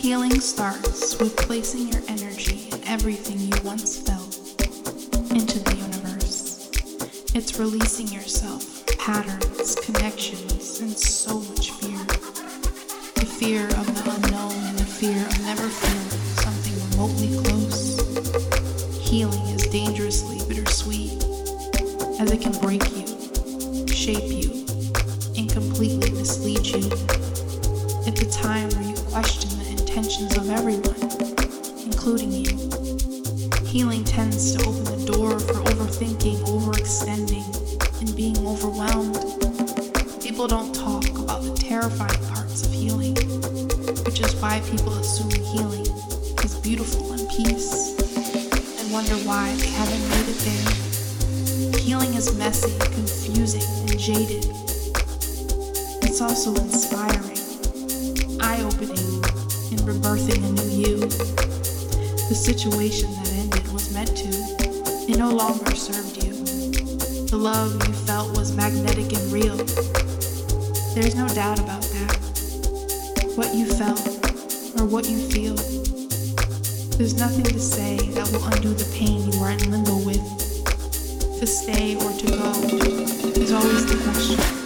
Healing starts with placing your energy and everything you once felt into the universe. It's releasing yourself, patterns, connections, and so much fear. The fear of the unknown and the fear of never feeling something remotely close. Healing is dangerously bittersweet, as it can break you, shape you, and completely mislead you. It's a time where you question the intentions of everyone, including you. Healing tends to open the door for overthinking, overextending, and being overwhelmed. People don't talk about the terrifying parts of healing, which is why people assume healing is beautiful and peace, and wonder why they haven't made it there. Healing is messy, confusing, and jaded. It's also inspiring, eye-opening, and rebirthing a new you. The situation that ended was meant to. It no longer served you. The love you felt was magnetic and real. There's no doubt about that. What you felt, or what you feel, there's nothing to say that will undo the pain you are in limbo with. To stay or to go is always the question.